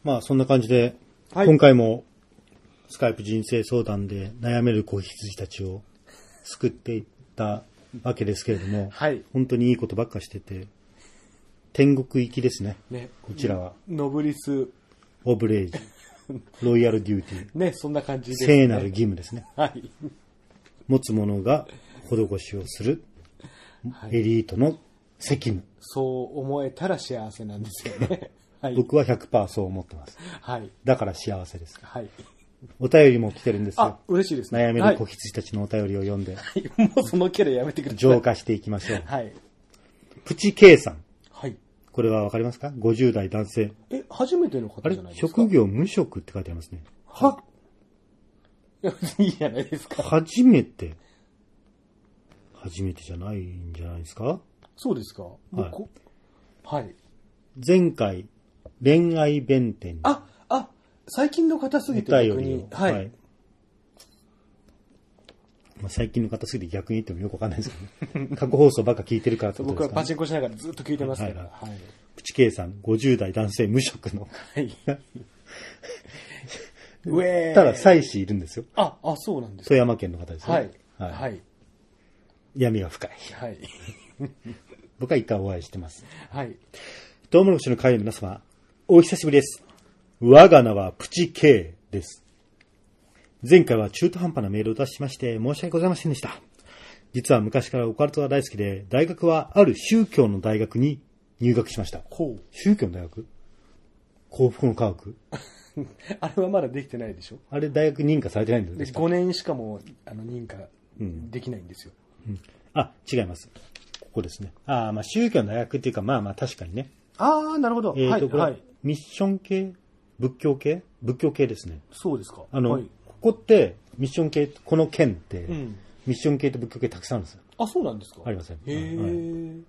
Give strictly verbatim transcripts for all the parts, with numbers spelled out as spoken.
まあそんな感じで、はい、今回もスカイプ人生相談で悩める子羊たちを救っていったわけですけれども、はい、本当にいいことばっかしてて、天国行きですね。ね、こちらは。 ノブリス。 オブレイジ。ロイヤルデューティー。 ね、そんな感じですね。聖なる義務ですね。 はい。 持つ者が施しをする、はい、エリートの責務。 そう思えたら幸せなんですよね。 はい、僕は ひゃくパーセント そう思ってます。 はい。 だから幸せです。 はい。 お便りも来てるんですよ。 あ、嬉しいですね。 悩める子羊たちのお便りを読んで。 はい、もうそのキャラやめてください。 浄化していきましょう。 はい。 プチ K さん。 はい。 これはわかりますか ?ごじゅう 代男性。 え、初めての方じゃないですか？ 職業無職って書いてありますね。 は、いや、いいじゃないですか。 初めて。初めてじゃないんじゃないですか？ そうですか？ はい。 はい。 前回、恋愛弁天。 あ、あ、最近の方すぎて逆に。はい。はい、 まあ、最近の方すぎて逆に言ってもよくわかんないですけど、ね、過去放送ばっか聞いてるからってことですか、ね、 僕はパチンコしながらずっと聞いてますから。はい。はい、 プチ K さん、ごじゅう代男性無職の。はい。上ただ、妻子いるんですよ。 あ、あ、そうなんですか。 富山県の方ですね。 はい。はい。はい、 闇が深い。 はい。 僕は一回お会いしてます。 はい。 トウモロコシの会の皆様、お久しぶりです。我が名はプチ K です。前回は中途半端なメールを出しまして申し訳ございませんでした。実は昔からオカルトが大好きで、大学はある宗教の大学に入学しました。 ほう。 宗教の大学？幸福の科学？ あれはまだできてないでしょ？ あれ大学認可されてないんですか？ ごねんしかもあの認可できないんですよ。 うんうん、あ、違います。ここですね。あ、まあ宗教の大学っていうか、まあまあ確かにね。 ああ、なるほど。 えーと、 はい、はい。 ミッション系？仏教系？仏教系ですね。 そうですか。 あの、 はい、 ここって、ミッション系、この県って、うん、ミッション系と仏教系たくさんあるんですよ。 あ、そうなんですか？ ありません。 へー。 はい、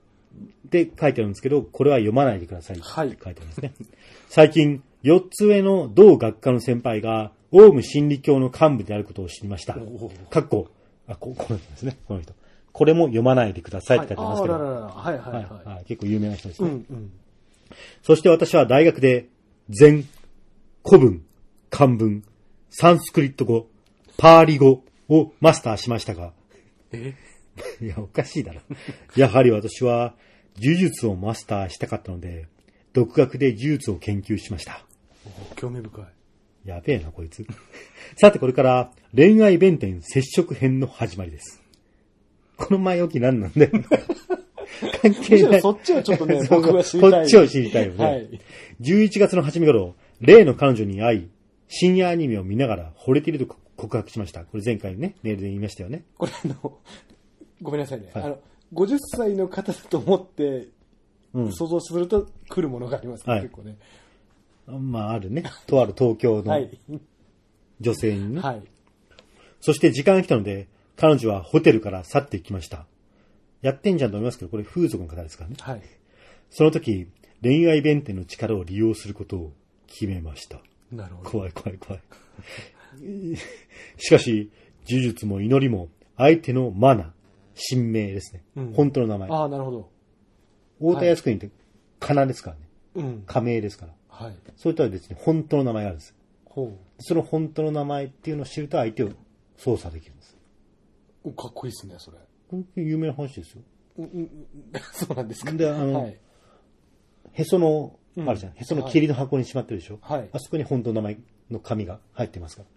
で、書いてあるんですけど、これは読まないでくださいって書いてあるんですね。はい、最近、よっつ上の同学科の先輩が、オウム真理教の幹部であることを知りました。かっこ、あ、こ、この人ですね。この人。これも読まないでくださいって書いてありますけど。 はい、あらららはいはいはい、はいはい。結構有名な人ですね。 うんうん、 そして私は大学で、禅、古文、漢文、サンスクリット語、パーリ語をマスターしましたが。 えいや、おかしいだろ。やはり私は、呪術をマスターしたかったので、独学で呪術を研究しました。 興味深い。 やべえな、こいつ。さて、これから恋愛弁天接触編の始まりです。この前置き何なんだよ。関係ない。 そっちはちょっとね、僕は知りたい。 こっちを知りたいよね。はい、じゅういちがつの初め頃、例の彼女に会い、深夜アニメを見ながら惚れていると告白しました。これ前回ね、メールで言いましたよね。 これあの、ごめんなさいね。はい、あの、ごじゅっさいの方だと思って、うん、想像すると来るものがありますね、はい、結構ね。 まあ、あるね。とある東京の女性にね。 はい。 そして時間が来たので、彼女はホテルから去っていきました。やってんじゃんと思いますけど、これ風俗の方ですからね。 はい。その時、恋愛弁天の力を利用することを決めました。 なるほど。 怖い怖い怖い。しかし、呪術も祈りも相手のマナ、神明ですね。うん、本当の名前。 ああ、なるほど。 太田靖国って仮名ですからね。 うん。 仮名ですから。 はい。 そういったら別に本当の名前があるんです。 ほう。 その本当の名前っていうのを知ると相手を操作できるんです。 お、かっこいいですね、それ。 これ有名な話ですよ。 うんうん、そうなんですか。 で、あの、はい、へその、あるじゃん。へその霧の箱にしまってるでしょ。はい。あそこに本当の名前の紙が入ってますから。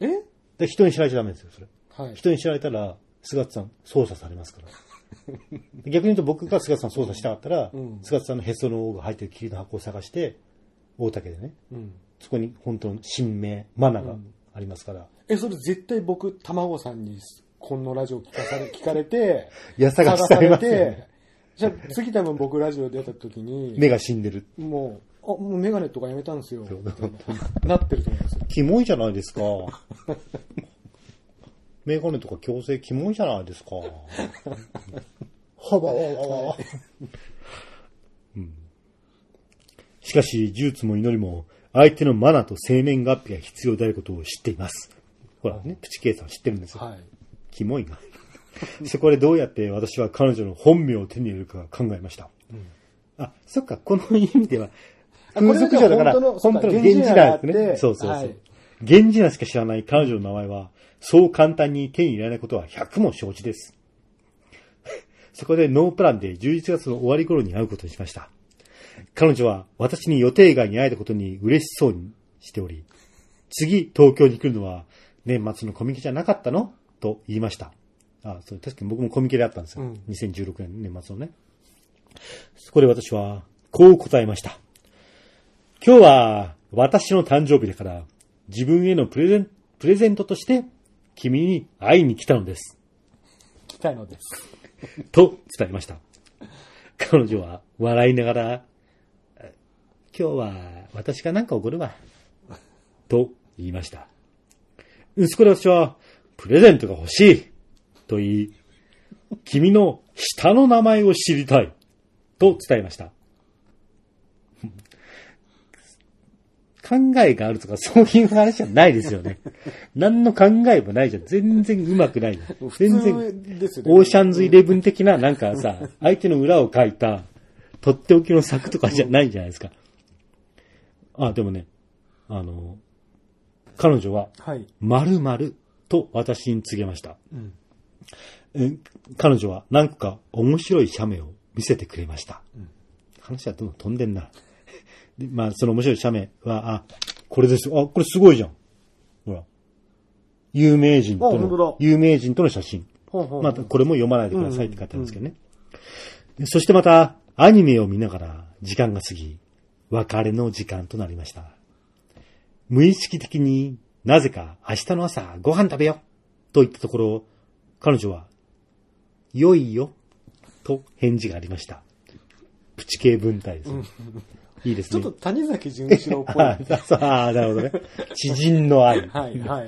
え？ で、人に知られちゃダメですよ、それ。 はい。 人に知られたら、菅田さん操作されますから。逆に言うと僕が菅田さん操作したかったら、うん、菅田さんのへその緒が入ってる霧の箱を探して、大竹でね、うん、そこに本当の神明、マナがありますから。うん、 え、それ絶対僕、卵さんにこのラジオ聞かされ、聞かれて、 いや、探されますよね。 じゃあ次多分僕ラジオ出た時に、 目が死んでる。 もう、あ、もうメガネとかやめたんですよ。なってると思いますよ。 キモいじゃないですか。メガネとか矯正キモいじゃないですか。はばわわわ。うん。しかし、呪術も祈りも、相手のマナと生年月日が必要であることを知っています。ほらね、プチケイさん知ってるんですよ。はい。キモいな。そこでどうやって私は彼女の本名を手に入れるか考えました。うん、あ、そっか、この意味では、 風俗嬢だから、 本当の源氏名ってね。そうそうそう。 はい、 源氏名しか知らない彼女の名前は、そう簡単に手に入れられないことは百も承知です。そこでノープランでじゅういちがつの終わり頃に会うことにしました。彼女は私に予定外に会えたことに嬉しそうにしており、次東京に来るのは年末のコミケじゃなかったのと言いました。あ、そう、確かに僕もコミケで会ったんですよ。うん、にせんじゅうろくねんの年末のね。そこで私はこう答えました。今日は私の誕生日だから自分へのプレゼン、プレゼントとして君に会いに来たのです。 来たのです。 と伝えました。彼女は笑いながら、今日は私が何か怒るわ。と言いました。そこで私は、プレゼントが欲しい。と言い、君の下の名前を知りたい。と伝えました。考えがあるとかそういう話じゃないですよね。何の考えもないじゃん。全然うまくない。全然、オーシャンズイレブン的ななんかさ、相手の裏を書いた、とっておきの作とかじゃないじゃないですか。あ、でもね、あの、彼女は、〇〇と私に告げました。うんえ彼女は何個か面白い写メを見せてくれました。うん、話はどんどん飛んでんな。でまあ、その面白い写メは、あ、これですよ。あ、これすごいじゃん。ほら。有名人との、有名人との写真。また、これも読まないでくださいって書いてあるんですけどね。うんうん、そしてまた、アニメを見ながら時間が過ぎ、別れの時間となりました。無意識的になぜか明日の朝ご飯食べよと言ったところ、彼女は、良いよと返事がありました。プチ系文体です、ね。いいですね。 ちょっと谷崎潤一郎っぽい。 ああ、なるほどね。知人の愛。 はいはい。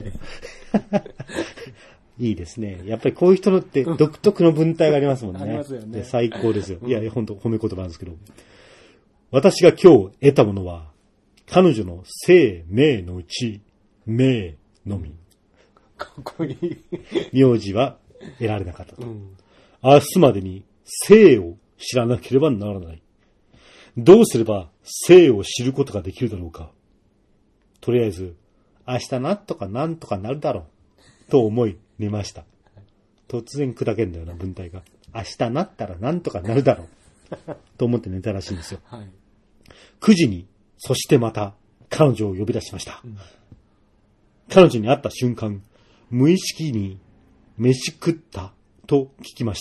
いいですね。やっぱりこういう人のって独特の文体がありますもんね。 ありますよね。 最高ですよ。いやいや、本当褒め言葉なんですけど。私が今日得たものは、彼女の生命のうち、命のみ。 かっこいい。 名字は得られなかったと。うん、明日までに生を知らなければならない。どうすれば生を知ることができるだろうか。とりあえず、明日なんとかなんとかなるだろう。と思い寝ました。突然砕けんだよな、文体が。明日なったらなんとかなるだろう。と思って寝たらしいんですよ。はい、くじに、そしてまた彼女を呼び出しました。うん、彼女に会った瞬間、無意識に飯食ったと聞きました。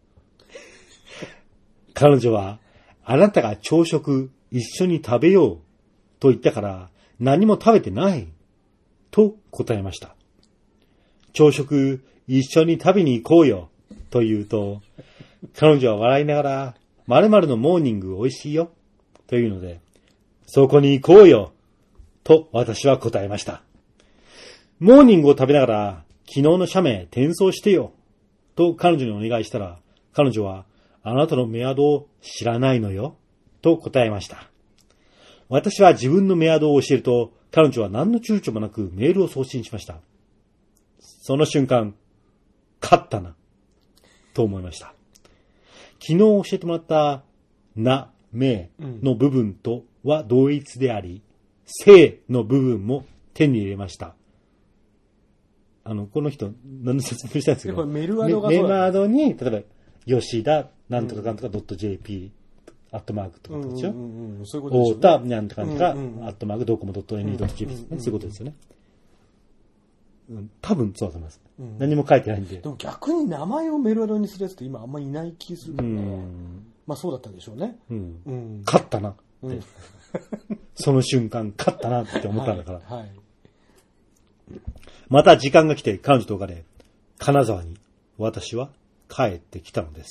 彼女は、あなたが朝食一緒に食べようと言ったから何も食べてないと答えました。朝食一緒に食べに行こうよと言うと、彼女は笑いながら〇〇のモーニング美味しいよというので、そこに行こうよと私は答えました。モーニングを食べながら昨日の写メ転送してよと彼女にお願いしたら、彼女はあなたのメアドを知らないのよと答えました。私は自分のメアドを教えると、彼女は何の躊躇もなくメールを送信しました。その瞬間、勝ったなと思いました。昨日教えてもらったな、めの部分とは同一であり、せの部分も手に入れました。あの、この人、何の説明したんですけど、 メルアドがそうだ、ね、 メルアドに、例えば、吉田、なんとかかんとか .jp、アットマークとかでしょ、 うんうん、そういうことですよね。 太田、なんとかかんとか、アットマーク、ドコモ .ne.jp ですね、そういうことですよね。うん、多分そうだと思います、うん。何も書いてないんで。 でも逆に名前をメルアドにするやつって今あんまいない気するけどね。うん、まあそうだったんでしょうね。 うんうん、勝ったなって、うん、その瞬間、勝ったなって思ったんだから。はいはい、また時間が来て彼女と別れ、金沢に私は帰ってきたのです。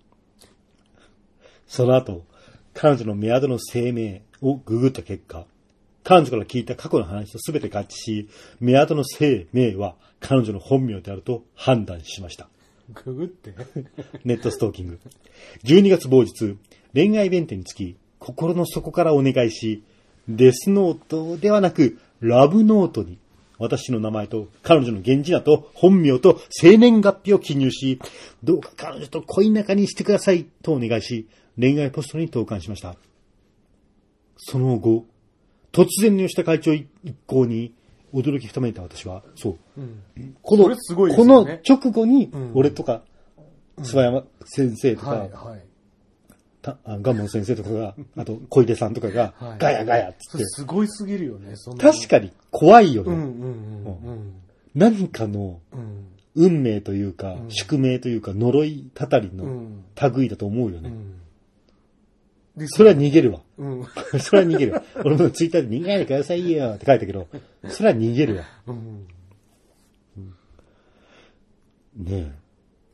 その後、彼女のメアドの声明をググった結果、彼女から聞いた過去の話と全て合致し、メアドの声明は彼女の本名であると判断しました。 ググってネットストーキング。じゅうにがつ某日、恋愛弁天につき、心の底からお願いし、デスノートではなく、ラブノートに、私の名前と彼女の源氏名と本名と生年月日を記入し、どうか彼女と恋仲にしてくださいとお願いし、恋愛ポストに投函しました。 その後、突然の吉田会長一行に驚きふためいた私は、そう。うん、この、すごいですよね、この直後に、俺とか、諏訪山先生とか、うんはいはいたガンモン先生とかが、あと小出さんとかが、はい、ガヤガヤっつって。 すごいすぎるよね、そんな。 確かに怖いよね。うんうんうんうん、何かの運命というか、うん、宿命というか、呪いたたりの類だと思うよね。うん、それは逃げるわ。うん、それは逃げるわ。俺もツイッターで逃げないでくださいよって書いたけど、それは逃げるわ。うんうん、ねえ。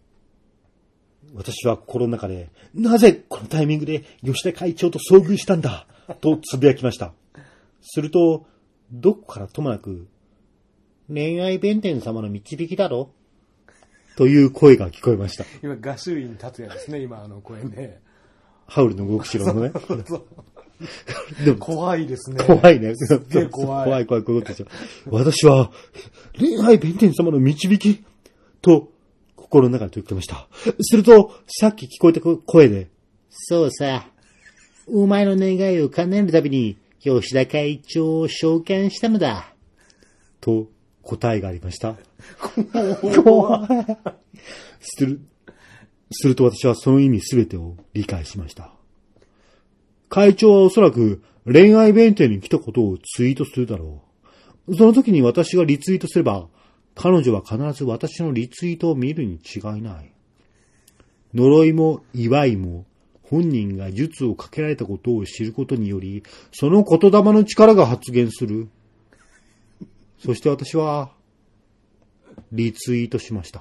私は心の中で、なぜこのタイミングで吉田会長と遭遇したんだとつぶやきました。すると、どこからともなく、恋愛弁天様の導きだろという声が聞こえました。 今、画集院達也ですね、今あの声ね。 ハウルの動く城のね。 でも怖いですね。 怖いね。すげえ怖い。 怖い怖い怖いことでしょ。私は、恋愛弁天様の導きと、心の中で言ってました。すると、さっき聞こえた声で、そうさ、お前の願いを叶えるたびに、吉田会長を召喚したのだ。と、答えがありました。怖い。する、すると私はその意味すべてを理解しました。会長はおそらく恋愛弁天に来たことをツイートするだろう。その時に私がリツイートすれば、彼女は必ず私のリツイートを見るに違いない。呪いも祝いも本人が術をかけられたことを知ることにより、その言霊の力が発現する。そして私は、リツイートしました。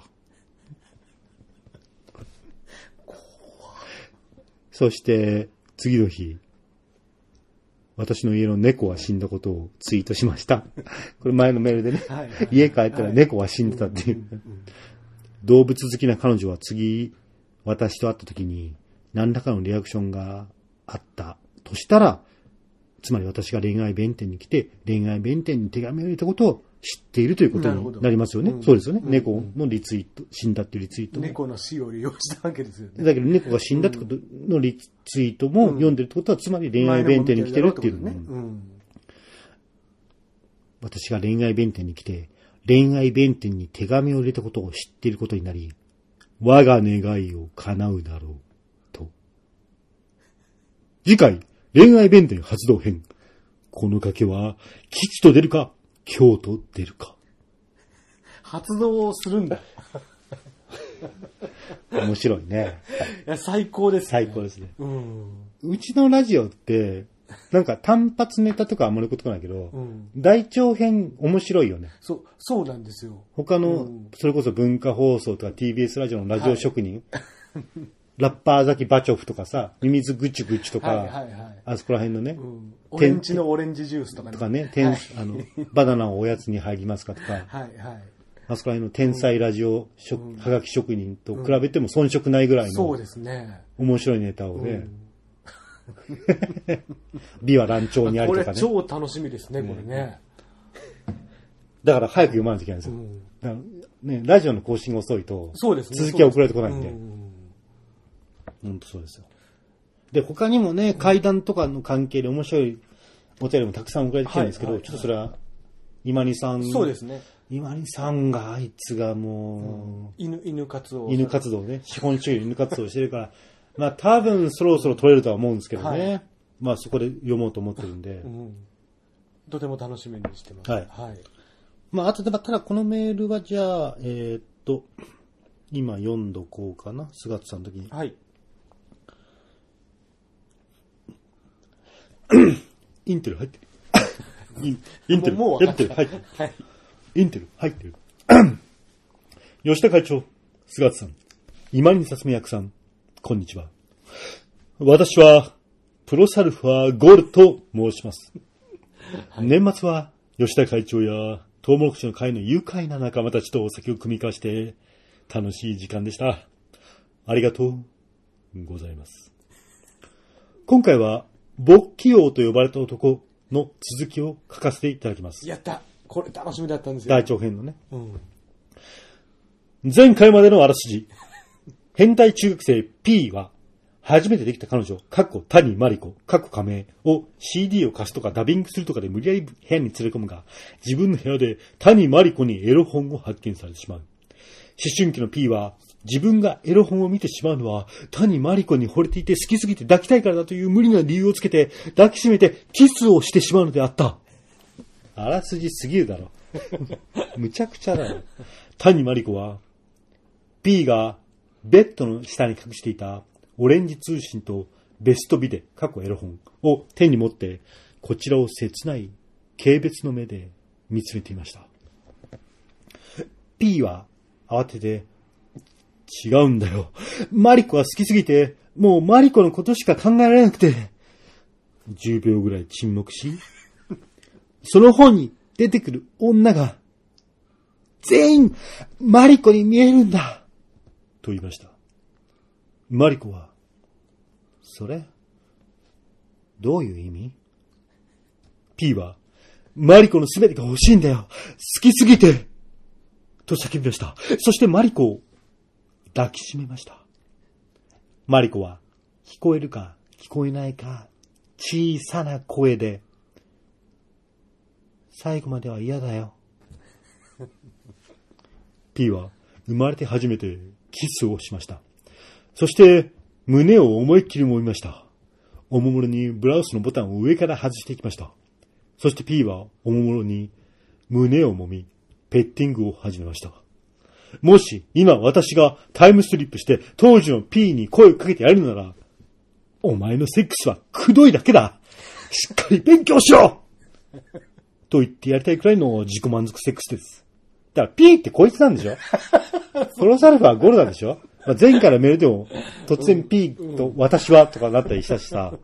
そして、次の日、私の家の猫は死んだことをツイートしました。これ前のメールでね、はいはい、家帰ったら猫は死んでたっていう。動物好きな彼女は次、私と会った時に何らかのリアクションがあったとしたら、つまり私が恋愛弁天に来て、恋愛弁天に手紙を入れたことを知っているということになりますよね。うん、そうですよね、うん。猫のリツイート、死んだっていうリツイート。 猫の死を利用したわけですよね。 だけど猫が死んだってことのリツイートも読んでるってことは、つまり恋愛弁天に来てるっていう、ねうん。私が恋愛弁天に来て、恋愛弁天に手紙を入れたことを知っていることになり、我が願いを叶うだろう、と。次回、恋愛弁天発動編。この賭けは、吉と出るか、凶と出るか。 発動するんだ。 面白いね。 いや、最高ですね。 最高ですね。うん。うちのラジオって、なんか単発ネタとかあんまりことないけど、うん、大長編面白いよね。 そう、そうなんですよ。 他の、うん、それこそ文化放送とか ティービーエス ラジオのラジオ職人、はい、ラッパーザキバチョフとかさ、ミミズグチュグチュとか、はいはいはい、あそこら辺のね、うん、 オレンジのオレンジジュースとかね。 とかね、天はい、あのバナナをおやつに入りますかとか、はいはい、あそこら辺の天才ラジオ、うん、はがき職人と比べても遜色ないぐらいの、 そうですね。 面白いネタをね、うん美は乱調にありとかね。 これ超楽しみですね、これね。だから早く読まないといけないんですよ。うん、だからね、ラジオの更新が遅いと、そうですね、続きは送られてこないんで。本当そうですよ。で、他にもね、怪談とかの関係で面白いお便りもたくさん送られてきてるんですけど、はいはいはい、ちょっとそれは、今にさん。 そうですね。 今にさんが、あいつがもう、うん、犬、犬活動。 犬活動ね。資本主義犬活動してるから、まあ多分そろそろ取れるとは思うんですけどね。はい、まあそこで読もうと思ってるんで。うん、 とても楽しみにしてます。 はい。はい、まああとで、ただこのメールはじゃあ、えー、っと、今読んどこうかな。菅田さんの時に。はい。インテル入ってる。インインテル入ってる。入ってる。はい。インテル入ってる。吉田会長、菅田さん、今にさつめ役さん、こんにちは。私は、プロサルファーゴールと申します。はい、年末は、吉田会長や、トウモロコシの会の愉快な仲間たちとお酒を組み交わして、楽しい時間でした。ありがとうございます。今回は、勃起王と呼ばれた男の続きを書かせていただきます。 やった。これ楽しみだったんですよ。 大長編のね。うん、前回までのあらすじ。変態中学生 P は、 初めてできた彼女、かっこ谷マリコ、かっこ仮名を シーディー を貸すとかダビングするとかで無理やり部屋に連れ込むが、自分の部屋で谷マリコにエロ本を発見されてしまう。思春期の P は、自分がエロ本を見てしまうのは、谷マリコに惚れていて好きすぎて抱きたいからだという無理な理由をつけて、抱きしめてキスをしてしまうのであった。あらすじすぎるだろ。むちゃくちゃだよ。谷マリコは、P がベッドの下に隠していたオレンジ通信とベストビデ、過去エロ本を手に持って、こちらを切ない軽蔑の目で見つめていました。P は慌てて、違うんだよ。マリコは好きすぎて、もうマリコのことしか考えられなくて、じゅうびょうぐらい沈黙し、その本に出てくる女が、全員マリコに見えるんだと言いました。マリコは、それどういう意味？ P は、マリコのすべてが欲しいんだよ。好きすぎてと叫びました。そしてマリコを抱きしめました。マリコは、聞こえるか聞こえないか小さな声で、最後までは嫌だよ。P は生まれて初めてキスをしました。そして胸を思いっきり揉みました。おもむろにブラウスのボタンを上から外していきました。そして P はおもむろに胸を揉み、ペッティングを始めました。もし今私がタイムスリップして当時の P に声をかけてやるなら、お前のセックスはくどいだけだ。しっかり勉強しろと言ってやりたいくらいの自己満足セックスです。だから P ってこいつなんでしょ。プロサルファーゴルダでしょ。まあ、前回のメールでも突然 P と私はとかなったりしたしさ。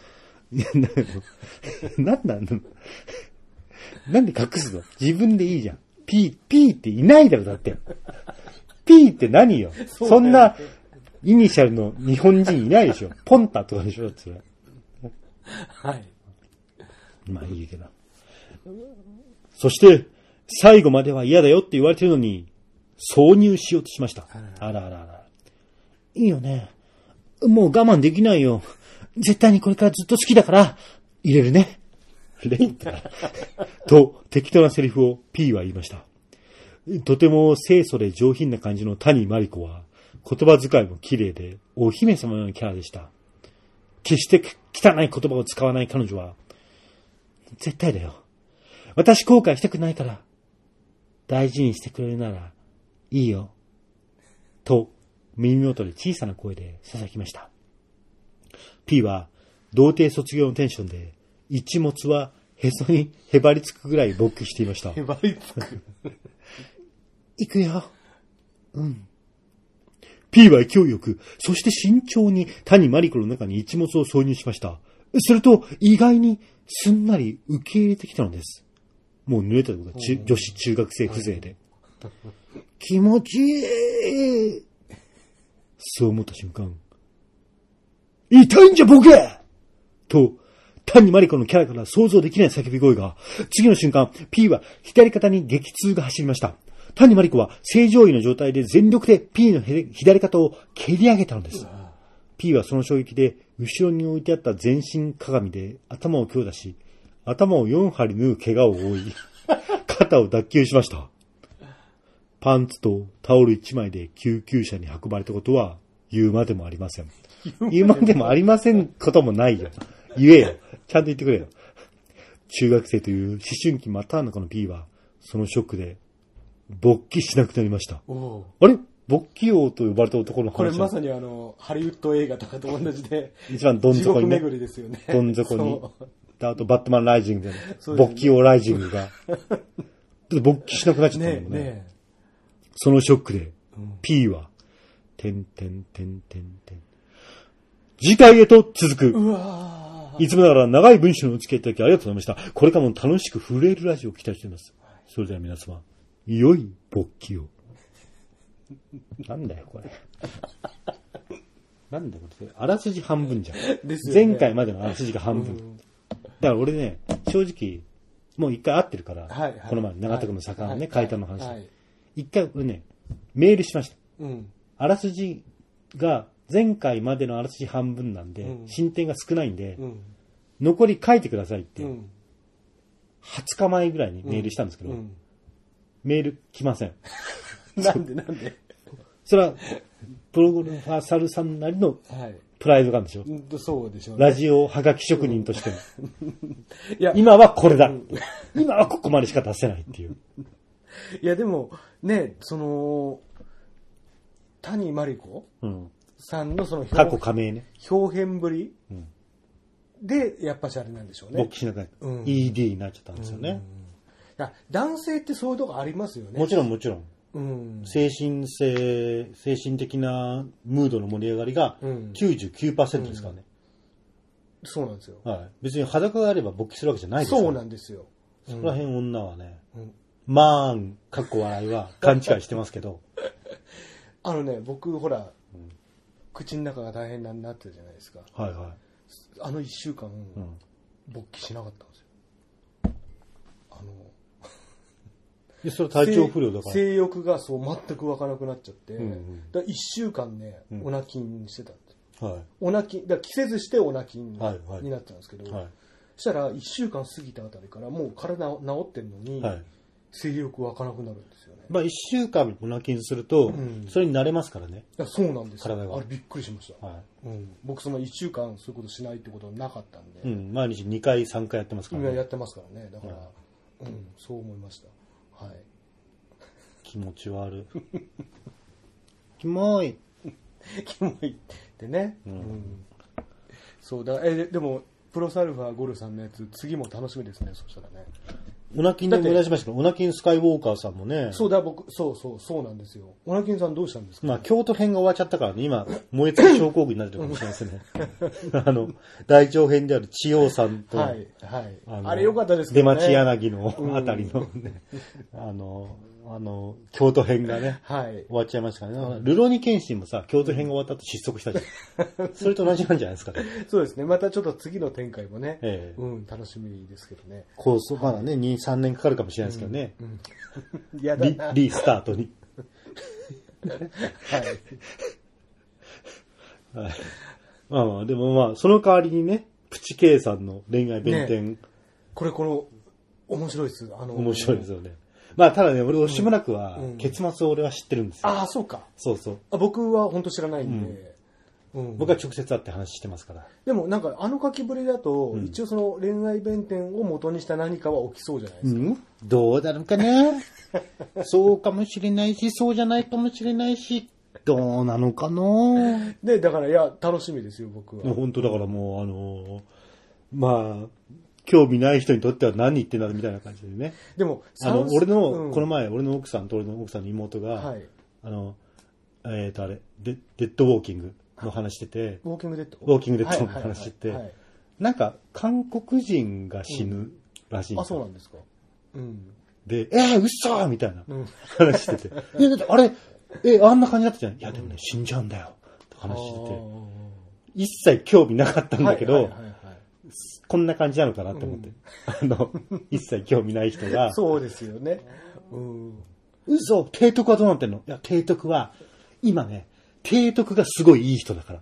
なんなんのなんで隠すの？自分でいいじゃん。P、P っていないだろ、だって。P って何よ。そ, そんなイニシャルの日本人いないでしょ。ポンタとかでしょ、それ。 はい。 まあいいけど。そして、最後までは嫌だよって言われてるのに、挿入しようとしました。あらあらあら。いいよね。もう我慢できないよ。絶対にこれからずっと好きだから、入れるね。レイとか。と、適当なセリフを P は言いました。とても清楚で上品な感じの谷マリコは、言葉遣いも綺麗で、お姫様のようなキャラでした。決して汚い言葉を使わない彼女は、絶対だよ。私後悔したくないから、大事にしてくれるなら、いいよ。と、耳元で小さな声で囁きました。P は、童貞卒業のテンションで、一物はへそにへばりつくぐらい勃起していました。 へばりつく行くよ。うん。P は勢いよく、そして慎重に谷マリコの中に一物を挿入しました。すると、意外にすんなり受け入れてきたのです。もう濡れたところが女子中学生風情で。気持ちいい。そう思った瞬間、痛いんじゃボケと、谷マリコのキャラから想像できない叫び声が、次の瞬間、P は左肩に激痛が走りました。谷マリコは正常位の状態で全力で P の左肩を蹴り上げたのです。P はその衝撃で後ろに置いてあった全身鏡で頭を強打し、頭をよん針縫う怪我を負い、肩を脱臼しました。パンツとタオルいちまいで救急車に運ばれたことは言うまでもありません。言うまでもありませんこともないよ。言えよ。ちゃんと言ってくれよ。中学生という思春期真っ只中の P は、そのショックで、勃起しなくなりました。あれ勃起王と呼ばれた男の話。 これまさにあの、ハリウッド映画とかと同じで、 一番どん底に、ね。 地獄巡りですよね。 どん底に。あと、バットマンライジングで、ね、勃起王ライジングが。勃起しなくなっちゃったもんね。ねねそのショックで、うん、P は、てんてんてんてんてん。次回へと続く。 うわいつもながら長い文章のお付き合いいただきありがとうございました。これからも楽しく震えるラジオを期待しています。それでは皆様、良い勃起を。なんだよ、これ。なんだよ、これ。あらすじ半分じゃん。ですよね、前回までのあらすじが半分。うん、だから俺ね、正直、もう一回会ってるから、はいはい、この前、長田君の坂のね、階段の話。一、はい、回俺ね、メールしました。うん、あらすじが前回までのあらすじ半分なんで、 うん、 進展が少ないんで、 うん、 残り書いてくださいって、 うん、 はつかまえぐらいにメールしたんですけど、うんうん、メール来ません。 なんでなんでそれは、プロゴルファーサルさんなりのプライドがあるんでしょ、はい、 そうでしょうね。 ラジオはがき職人としても。 うん、いや今はこれだ、うん。今はここまでしか出せないっていう。 いやでも、ね、その、谷真理子、うん、さんのその過去加盟ね。 表現ぶり、うん、で、やっぱしあれなんでしょうね。 勃起しなかった、うん。イーディー になっちゃったんですよね。うん、いや男性ってそういうとこありますよね。 もちろんもちろん。 うん、 精神性、精神的なムードの盛り上がりが きゅうじゅうきゅうパーセント ですからね、 うんうん。そうなんですよ。 はい。別に裸があれば勃起するわけじゃないですから。 そうなんですよ。 そこら辺女はね、うん、まあん、かっこ笑いは勘違いしてますけど。 あのね、僕、ほら、うん、口の中が大変になってるじゃないですか。 はいはい。 あの一週間、うん、勃起しなかったんですよ。あの、 でそれ体調不良だから。 性欲がそう全く湧かなくなっちゃって、うんうん、だ一週間ね、うん、オナキンしてたんですよ。はい。オナキン、だ着せずしてオナキンになってたんですけど、はいはい、そしたら一週間過ぎたあたりからもう体治ってるのに、はい、性欲湧かなくなるんですよね。 まあ一週間オナキンすると、うん、それに慣れますからね。 いやそうなんですよ。 体が。 あれびっくりしました。はい。うん、僕その一週間そういうことしないってことはなかったんで。 うん、毎日にかいさんかいやってますからね。 やってますからね。だから、うん、うん、そう思いました。はい。 気持ち悪い。キモい。 キモいってね。うん。うん、そうだ。えでもプロサルファーゴルさんのやつ次も楽しみですね。そしたらね。 オナキンで思い出しましたけど、オナキンスカイウォーカーさんもね。 そうだ、僕、そうそう、そうなんですよ。オナキンさんどうしたんですか、ね、 まあ、京都編が終わっちゃったからね、今、燃え尽き症候群になってるかもしれないですね。あの、大長編である千代さんと、 はい、はい。あ, あれ良かったですね。出町柳のあたりのね、うん、あの、あの、京都編がね、はい、終わっちゃいましたからね。ルロニケンシンもさ、京都編が終わった後失速したじゃん。それと同じなんじゃないですかね。 そうですね。またちょっと次の展開もね、ええ、うん、楽しみですけどね。 構想、まだね、に、さんねんかかるかもしれないですけどね。うんうん、やだな。リ、リスタートに。はい。はい。まあまあ、でもまあ、その代わりにね、プチ K さんの恋愛弁天、ね。 これ、この、面白いです。あのー、 面白いですよね。まあ、ただね、俺、しばらくは、結末を俺は知ってるんですよ。 うんうん、ああ、そうか。 そうそう。 あ僕は本当知らないんで、 うんうん、僕は直接会って話してますから。 でも、なんか、あの書きぶりだと、うん、一応その恋愛弁天を元にした何かは起きそうじゃないですか。うん、 どうなるかなそうかもしれないし、そうじゃないかもしれないし、どうなのかなで、だから、いや、楽しみですよ、僕は。 本当だからもう、あのー、まあ、興味ない人にとっては何言ってんだみたいな感じでね。 でも、 あの、俺の、うん、この前、俺の奥さんと俺の奥さんの妹が、はい、あの、えっ、ー、と、あれデ、デッドウォーキングの話してて、 ウォーキングデッドウォーキングデッドの話してて、なんか、韓国人が死ぬらしいんですよ、 うん、あ、そうなんですか。うん。 で、えー、嘘ーみたいな話してて、うん、いや、だってあれ、え、あんな感じだったじゃん。いや、でもね、死んじゃうんだよ。って話してて、一切興味なかったんだけど、はいはいはいはい、こんな感じなのかなと思って、うん、あの一切興味ない人がそうですよね、うん、 嘘提督はどうなってんの。いや提督は今ね提督がすごいいい人だから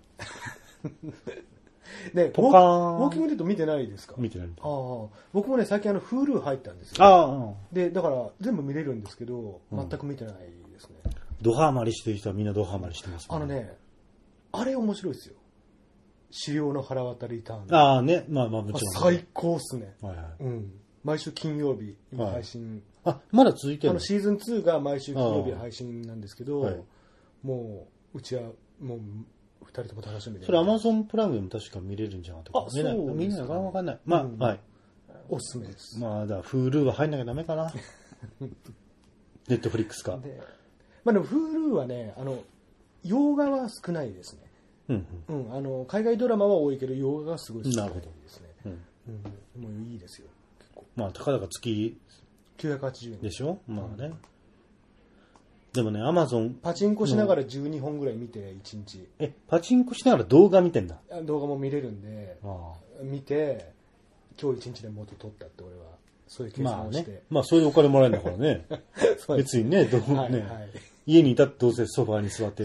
ね、ポカーンウォーキングデッド見てないですか。 見てない。 ああ、僕もね最近あの Hulu 入ったんですよ。ああ、でだから全部見れるんですけど、うん、全く見てないですね。 ドハマりしてる人はみんなドハマりしてます、ね、 あのねあれ面白いですよ。資料の腹渡りターン。 ああね、まあまあもちろん。 最高っすね。はいはい。うん。毎週金曜日今配信。 はい、あ、まだ続いてるの？ あのシーズンツーが毎週金曜日配信なんですけど、はい、もううちはもう二人とも楽しみで。 それアマゾンプライムでも確か見れるんじゃなかったか。 あ、そうですね。 見れないかわかんない。まあ、うん、はい。 おすすめです。 まあだ Hulu は入んなきゃダメかな。ネットフリックスか。で、 まあでも Hulu はね、あの洋画は少ないですね。うんうんうん、あの海外ドラマは多いけど洋画がすごい少ないですね。うんうん、もういいですよ結構。 まあたかだか月きゅうひゃくはちじゅうえんでしょ。まあね、うん、でもねアマゾンパチンコしながらじゅうにほんぐらい見ていちにち。 えパチンコしながら動画見てんだ。 動画も見れるんで、ああ見て今日いちにちで元取ったって俺はそういう計算をして、まあね、 まあそういうお金もらえるんだからね別にねどうね、はいはい、家にいたってどうせソファーに座って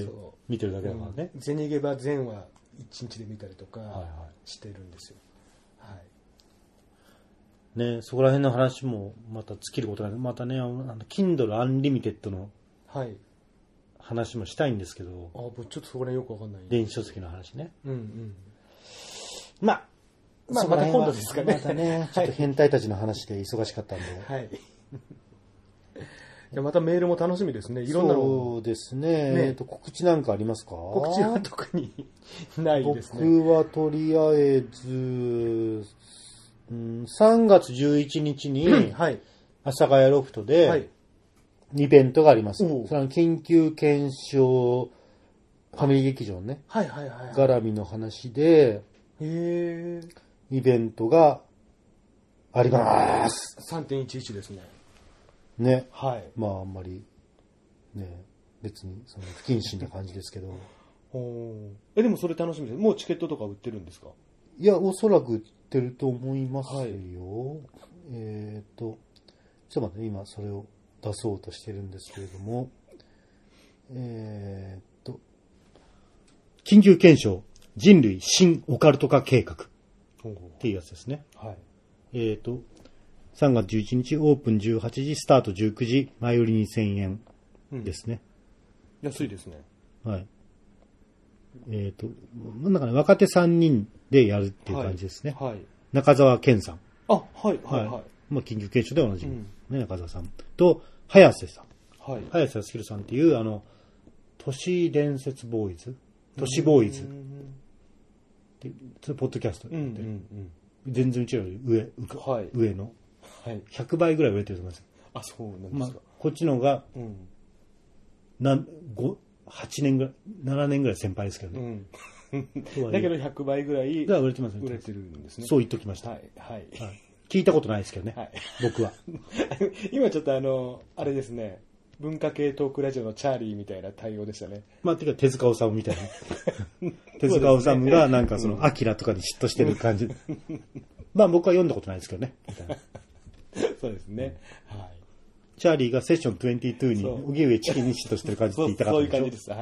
見てるだけだからね。 ゼニゲバ全話一日で見たりとかしてるんですよ。はい、はい。 ね、そこら辺の話もまた尽きることない。またね、あの Kindle Unlimited の話もしたいんですけど。 あ、僕ちょっとそこら辺よくわかんない。 電子書籍の話ね。 うんうん。 まあ、 まあまた今度ですかね。 またね、ちょっと変態たちの話で忙しかったんで。 はい。じゃまたメールも楽しみですね。いろんなの。 そうですね。ねえっと、告知なんかありますか？ 告知は特にないですね。 僕はとりあえず、うん、さんがつじゅういちにちに、はい、阿佐ヶ谷ロフトで、はい、イベントがあります。それは緊急検証ファミリー劇場ね。 はいはいはい、はい。 絡みの話で、 へー。 イベントがあります。 さんてんいちいち ですね。 ね。 はい。 まああんまり、ね、別にその不謹慎な感じですけど。 おえ、でもそれ楽しみです。もうチケットとか売ってるんですか？ いや、おそらく売ってると思いますよ。はい、えっと、ちょっと待って、今それを出そうとしてるんですけれども、えっと、緊急検証、人類新オカルト化計画っていうやつですね。 はい。 えっと、さんがつじゅういちにちオープンじゅうはちじ、スタートじゅうくじ、前売りにせんえんですね。 うん、安いですね。 はい。えっと、なんだかね、若手さんにんでやるっていう感じですね。 はい。はい、 中澤健さん。 あ、はい、はい、はい。 まあ、緊急検証でおなじみ、うん、ね、中澤さん。と、早瀬さん。 はい。 早瀬康弘さんっていう、あの、都市伝説ボーイズ都市ボーイズ。で、それポッドキャストで、うんうんうん。全然うちより上、はい、上の。はい。ひゃくばいぐらい売れてると思います。 あ、そうなんですか。 まあ、こっちの方が、うん、なん、ご、はちねんぐらい、ななねんぐらい先輩ですけどね。 うん、だけどひゃくばいぐらい売れてます、 売れてるんですね。 そう言っときました。 はい。はい。はい、 聞いたことないですけどね。はい、僕は。 今ちょっとあの、あれですね。文化系トークラジオのチャーリーみたいな対応でしたね。 まあ、てか手塚治虫みたいな。手塚治虫がなんかその、アキラとかに嫉妬してる感じ。まあ僕は読んだことないですけどね。みたいなそうですね。はい。 チャーリーがセッションにじゅうにに、荻上チキに嫉妬してる感じって言いたかったでしょ。 そういう感じです。はい。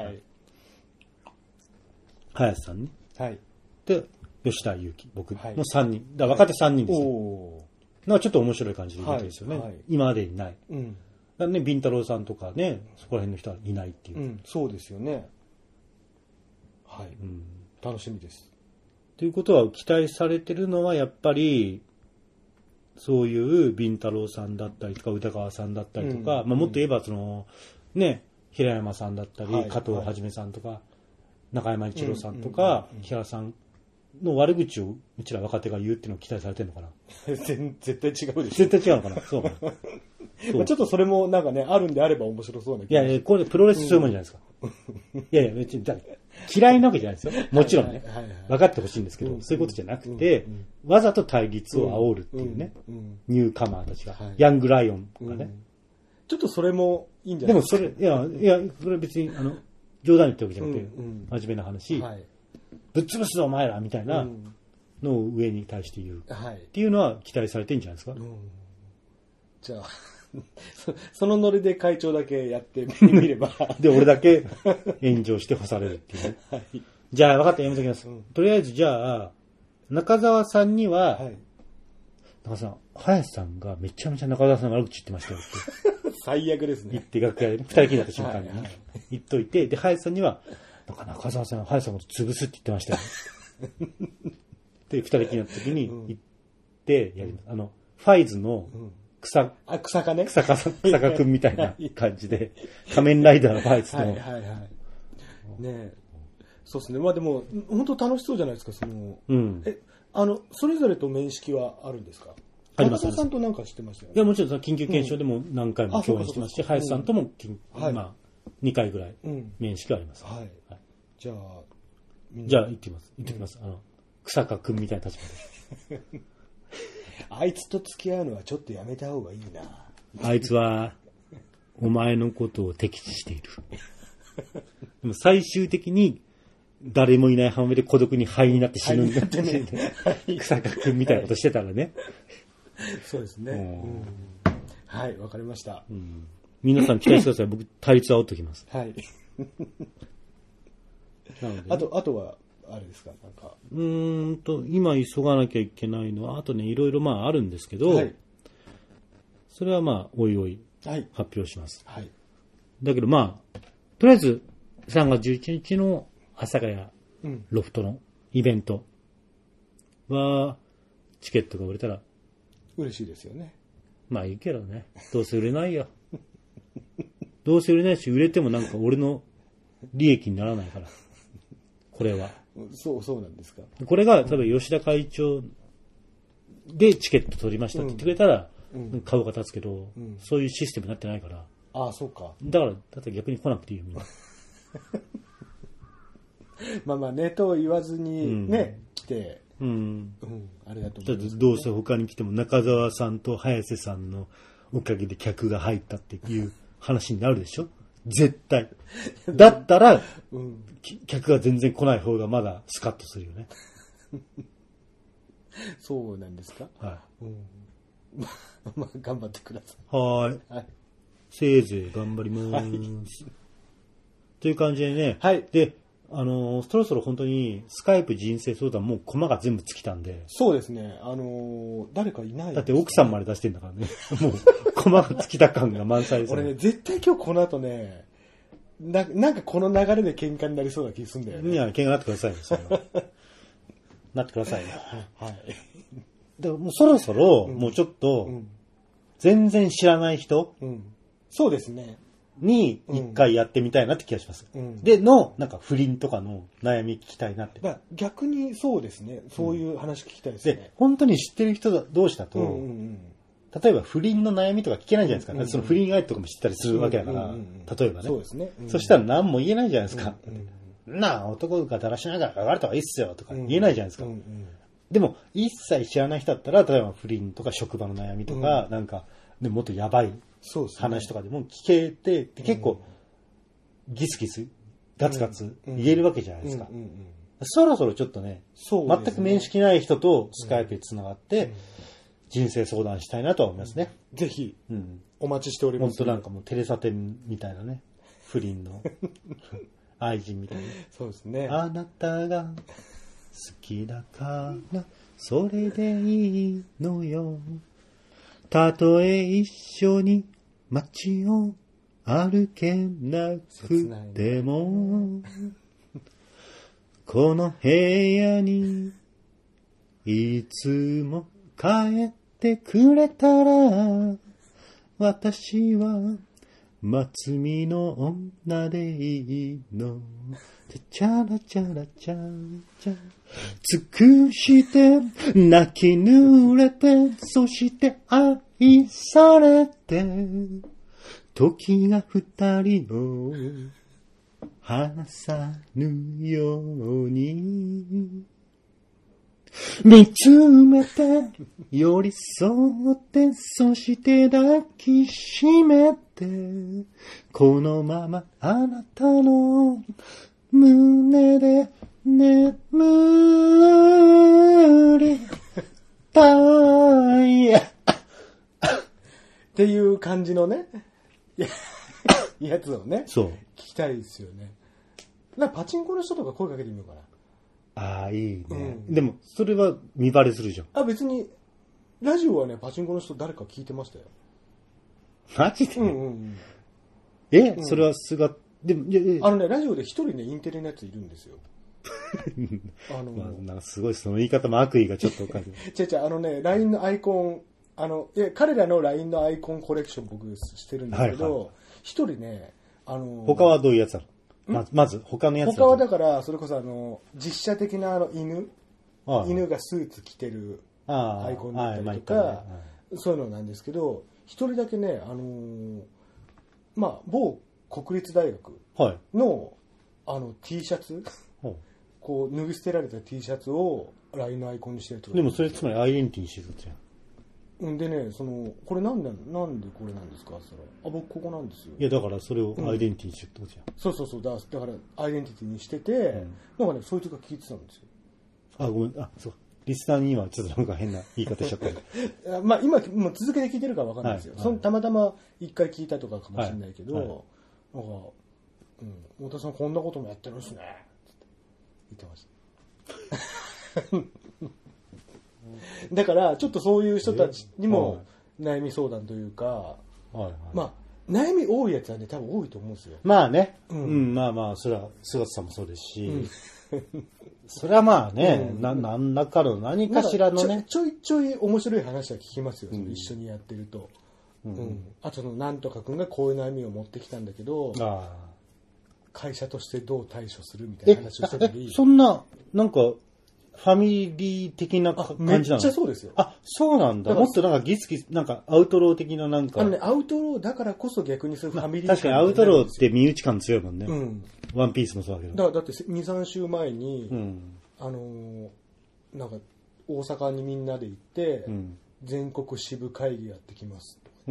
林さんに。 はい。 で、吉田祐希、僕のさんにん。だから若手さんにんですね。おなんかちょっと面白い感じでいるんですよね。はいはい、今までにない。うん。だね、ビンタロウさんとかね、そこら辺の人はいないっていう。 うん、そうですよね。はい。うん、楽しみです。 ということは期待されてるのはやっぱり、そういうビンタロウさんだったりとか、宇田川さんだったりとか、うん、まあもっと言えばその、ね、平山さんだったり、はい、加藤はじめさんとか、はい、中山一郎さんとか、木原さんの悪口をうちら若手が言うっていうのを期待されてるのかな。 絶対違うでしょ。絶対違うのかな。そうかな。 まあちょっとそれもなんかね、あるんであれば面白そうな気がします。 いやいや、これプロレスそういうもんじゃないですか。うん、いやいや、別に嫌いなわけじゃないですよ。もちろんね。はいはいはいはい、分かってほしいんですけど、うん、そういうことじゃなくて、うん、わざと対立を煽るっていうね、うん、ニューカマーたちが、はい、ヤングライオンがね、うん。 ちょっとそれもいいんじゃないですか。 でもそれ、いや、いや、それ別に、あの、冗談言ってるわけじゃなくて、うん、真面目な話、はい、ぶっ潰すぞお前らみたいなのを上に対して言う、はい、っていうのは期待されてるんじゃないですか。うん、 じゃあ、そのノリで会長だけやってみればで俺だけ炎上して干されるっていう、ねはい、じゃあ分かった、やめときます、うん、とりあえずじゃあ中澤さんには、はい、中澤さん林さんがめちゃめちゃ中澤さんが悪口言ってましたよって最悪ですね言って楽屋で、ね、二人きりになった瞬間に、ねはいはい、言っといて、で林さんにはなんか中澤さんは林さんのこと潰すって言ってましたよで二人きりになった時に言ってやります、うん、あのファイズの、うん草、 あ、草かね草か、草かくんみたいな感じで、仮面ライダーのファイツの。はいはいはい。 ねえ。そうですね。まあでも、本当楽しそうじゃないですか、その。うん。え、あの、それぞれと面識はあるんですか？あります。中田さんとなんか知ってましたよね。 いや、もちろん、緊急検証でも何回も共演してますし、林さんとも、まあ、にかいぐらい面識はあります。はい。 じゃあ、 じゃあ、行ってきます。行ってきます。あの、草かくんみたいな立場で。 あいつと付き合うのはちょっとやめた方がいいな。 あいつはお前のことを敵視している。でも最終的に誰もいない浜辺で孤独に灰になって死ぬんだってね。草加くんみたいなことしてたらね。 そうですね。うん、はい、わかりました、 うん。皆さん期待してください。僕対立は煽っときます。はい。 なので、ね、 あと、あとは、あれですか、なんか。 うーんと、今急がなきゃいけないのは、あとね、いろいろまああるんですけど、はい、それはまあ、おいおい、発表します。はい。だけどまあ、とりあえず、さんがつじゅういちにちの阿佐ヶ谷ロフトのイベントは、チケットが売れたら、 嬉しいですよね。 まあいいけどね。どうせ売れないよ。どうせ売れないし、売れてもなんか俺の利益にならないから。これは。 そう、そうなんですか。 これが、例えば吉田会長でチケット取りましたって言ってくれたら、うん、顔が立つけど、うん、そういうシステムになってないから。 ああ、そうか。 だから、だって逆に来なくていいよ、みんな。 まあまあ、ネタを言わずにね、うん、来て、 うん。うん。 ありがとうございます、ね。 だってどうせ他に来ても中澤さんと早瀬さんのおかげで客が入ったっていう話になるでしょ絶対。だったら、うん、客が全然来ない方がまだスカッとするよね。 そうなんですか？ はい。うん、 まあ、頑張ってください。はい。はい。せいぜい頑張ります。はい、という感じでね。 はい。 で、あのー、そろそろ本当にスカイプ人生相談もうコマが全部尽きたんで。 そうですね。あのー、誰かいない、ね、 だって奥さんまで出してんだからね。もうコマが尽きた感が満載です、 ね。俺ね、絶対今日この後ね、な、なんかこの流れで喧嘩になりそうな気するんだよね。 いや、喧嘩になってくださいよ。そなってくださいよ。 はい。 でももうそろそろ、もうちょっと、全然知らない人、 うん、そうですね。 に一回やってみたいなって気がします。うん、で、の、なんか不倫とかの悩み聞きたいなって。 まあ、逆にそうですね。そういう話聞きたいですね。 で、本当に知ってる人同士だと、うんうんうん、例えば不倫の悩みとか聞けないじゃないですか。うんうんうん、その不倫相手とかも知ったりするわけだから、うんうんうん、例えばね。 そうですね。 うんうん、そしたら何も言えないじゃないですか。うんうん、なあ、男がだらしながら別れた方がいいっすよとか言えないじゃないですか。うんうんうん、でも、一切知らない人だったら、例えば不倫とか職場の悩みとか、うん、なんか、でもっとやばい話とかでも聞けて、で結構、ギスギス、ガツガツ言えるわけじゃないですか。うんうんうん、そろそろちょっとね、そうですね、全く面識ない人とスカイプでつながって、人生相談したいなとは思いますね。 うん、ぜひ、うん、お待ちしております。 本当なんかもうテレサテンみたいなね、不倫の愛人みたいな。 そうですね。 あなたが好きだから、それでいいのよ。たとえ一緒に街を歩けなくても、この部屋にいつも帰ってくれたら、私は松見の女でいいの。チャラチャラチャチャ。尽くして泣き濡れて、そして愛されて、時が二人の離さぬように見つめて寄り添ってそして抱きしめてこのままあなたの胸で眠りたいっていう感じのねやつをね、 そう聞きたいですよね。なんかパチンコの人とか声かけてみようかな。 ああ、いいね、うん。でも、それは見バレするじゃん。 あ、別に、ラジオはね、パチンコの人誰か聞いてましたよ。 マジで、 うんうんうん、 え、うん、それはすが、でも、いやいやあのね、ラジオで一人ね、インテリのやついるんですよ。 あの、まあ、なんかすごい、その言い方も悪意がちょっとおかしい。 違う違う、あのね、ライン のアイコン、あの、いや、彼らの ライン のアイコンコレクション僕してるんですけど、一、はいはい、人ね、あの、 他はどういうやつなの？まず、まず他のやつ。 他はだから、それこそあの、実写的なあの犬、ああ犬がスーツ着てるアイコンだったりとか、ああね、そういうのなんですけど、一人だけね、あのー、まあ、某国立大学の、はい、あの T シャツ、はい、こう脱ぎ捨てられた T シャツを ライン のアイコンにしてるとか。 でもそれつまりアイデンティティにしてるじゃん。 んでね、その、これなんで、なんでこれなんですかって言ったら、あ、僕ここなんですよ。 いや、だからそれをアイデンティティにしてるってことじゃん。 うん、そうそうそう、だ、だからアイデンティティにしてて、うん、なんかね、そいつが聞いてたんですよ。 あ、ごめん、あ、そう。リスナーに今ちょっとなんか変な言い方しちゃった。 まあ今、もう続けて聞いてるかわかんないですよ。はい、そのたまたま一回聞いたとかかもしれないけど、はいはい、なんか、うん、太田さんこんなこともやってるんですね。 言ってました。だから、ちょっとそういう人たちにも悩み相談というか、はいはい、まあ、悩み多いやつはね、多分多いと思うんですよ。 まあね。うん、うん、まあまあ、それは、菅田さんもそうですし、うんそれはまあね、うん、な何らかの何かしらのねちょいちょい面白い話は聞きますよ、うん、一緒にやってると、うんうん、あとのなんとか君がこういう悩みを持ってきたんだけどあ会社としてどう対処するみたいな話をしてたりそんななんかファミリー的な感じなの？めっちゃそうですよ。 あ、そうなんだ。もっとなんかギスギス、なんかアウトロー的ななんか。 あのね、アウトローだからこそ逆にそういうファミリー、 まあ、確かにアウトローって身内感強いもんね。うん。ワンピースもそうだけど。 だからだってに、さん週前に、うん、あのー、なんか大阪にみんなで行って、うん、全国支部会議やってきます。うん、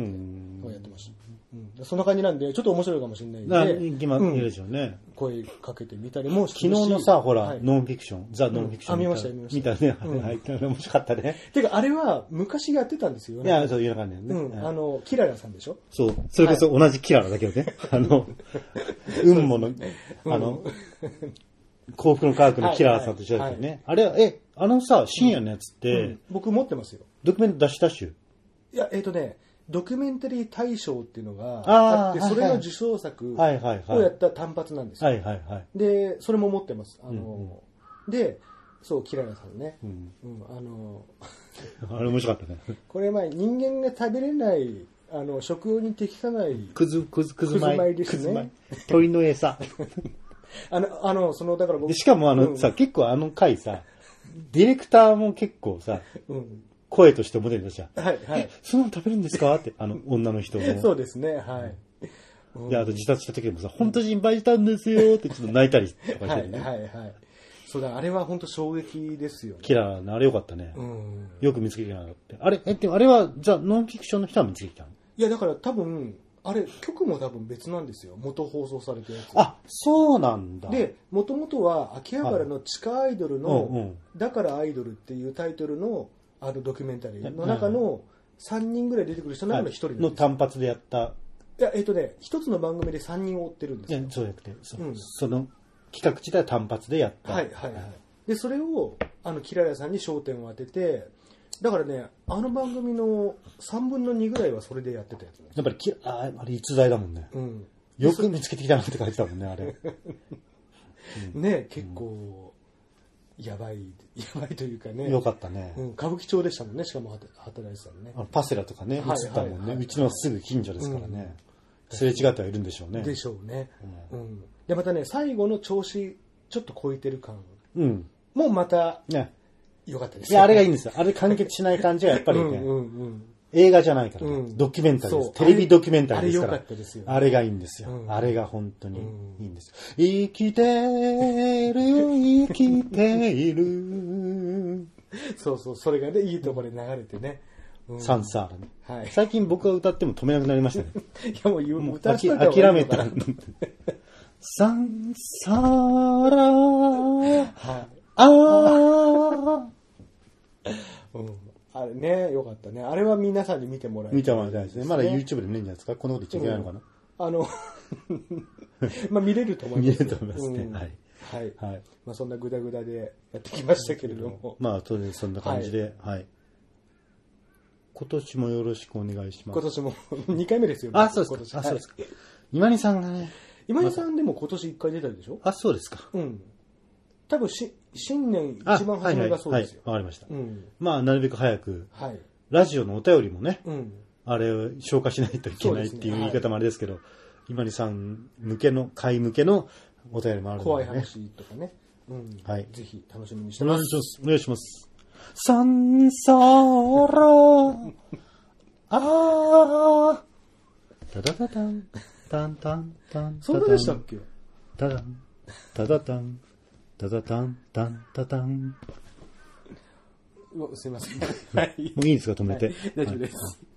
やってました、うん。そんな感じなんで、ちょっと面白いかもしれないんで。 人気もいるでしょうね、 うん。声かけてみたりもして昨日のさ、ほら、はい、ノンフィクション、ザ・ノンフィクション、 うん。あ、見ました、見ました。 見たね。うん、はい。面白かったね。 てか、あれは昔やってたんですよね。 いや、そういう感じだよね。 うん。あの、キララさんでしょ？ そう。それこそ同じキララだけどね。はい、あの、運もの、あの、幸福の科学のキララさんと一緒だったよね。あれは、え、あのさ、深夜のやつって、うんうん、 僕持ってますよ。 ドキュメント出したっしゅ？ いや、えっとね、ドキュメンタリー大賞っていうのがあって、それの受賞作をやった単発なんですよ。 はいはいはい。 で、それも持ってます。あの、うんうん、で、そう、キララさんね。うんうん、あの、 あれ面白かったね。 これ前、人間が食べれない、あの、食用に適さない。 くず、くず、くず米ですね。 鳥の餌。 あの、あの、その、だから僕。 でしかもあの、うん、さ、結構あの回さ、ディレクターも結構さ、うん声としてモデルだじゃん。はいはい。そんなの食べるんですかって、あの、女の人も。 そうですね、はい。 うん、で、あと自殺した時もさ、本当心配したんですよってちょっと泣いたりとかしてるね。 はいはいはい。そうだ、あれは本当衝撃ですよね。 キラーのあれよかったね。うん。よく見つけてきたなって。あれ、え、でもあれは、じゃあノンフィクションの人は見つけてきたの？ いや、だから多分、あれ、曲も多分別なんですよ。元放送されてるやつ。 あ、そうなんだ。 で、もともとは秋葉原の地下アイドルの、はいうんうん、だからアイドルっていうタイトルの、あるドキュメンタリーの中のさんにんぐらい出てくる人の中のひとりなんです、 はい、の単発でやった。いや、えっとね、一つの番組でさんにん追ってるんですよ。 いや、そうやって、そ,、うん、その企画自体は単発でやった。 はいはいはい。で、それを、あの、キララさんに焦点を当てて、だからね、あの番組のさんぶんのにぐらいはそれでやってたやつなんです。 やっぱりきあ、あれ逸材だもんね。うん。よく見つけてきたなって感じだもんね、あれ。 うん、ね、結構、やばい、やばいというかね。 よかったね。 うん、歌舞伎町でしたもんね、しかも働いてたのね。 あのパセラとかね、映ったもんね、はいはいはい。うちのすぐ近所ですからね。うん、すれ違ってはいるんでしょうね。 でしょうね。うん。うん、で、またね、最後の調子、ちょっと超えてる感。うん。もうまた、ね。よかったです、 ね。いや、あれがいいんですよ。あれ完結しない感じはやっぱりね。うんうんうん映画じゃないから、ねうん、ドキュメンタリーです。テレビドキュメンタリーですから。あれ良かったですよ、ね。あれがいいんですよ。うん、あれが本当にいいんですよ。うん、生きてる、生きている。 そうそう、それがね、いいところで流れてね。 うん、サンサーラね、はい。最近僕が歌っても止めなくなりましたね。 いやもう言う、もう歌しといた方がいいのかな。諦めた。サンサーラー。はい、あー。 うんあれね、よかったね。あれは皆さんに見てもらいたい、 見てもらいたいですね。まだ YouTube で見れるんじゃないですか。こんなこと言っちゃいけないのかな。 うん、あの、まあ見れると思います。 見れると思いますね。うん、はい。 はい。はい。まあそんなグダグダでやってきましたけれども。 まあ、とりあえずそんな感じで、はい、はい。今年もよろしくお願いします。 今年もにかいめですよ。 あ、そうですか。あ、そうですか。今にさんがね。 今にさんでも今年いっかい出たでしょ？ あ、そうですか。 うん。多分し新年一番初めがそうですよ。 わ、はいはいはい、かりました、うん。まあなるべく早く、はい、ラジオのお便りもね、うん、あれを消化しないといけないっていう言い方もあれですけど、今にさん向けの会向けのお便りもあるので、ね、 怖い話とかね、うん、はい、ぜひ楽しみにしてます。お願いします。サンサーラあータダダタンタンタンタンそんなでしたっけ？ タダンタダタンタタタンタンタタンすいません。 はい。もういいですか止めて。 はい、大丈夫です。はい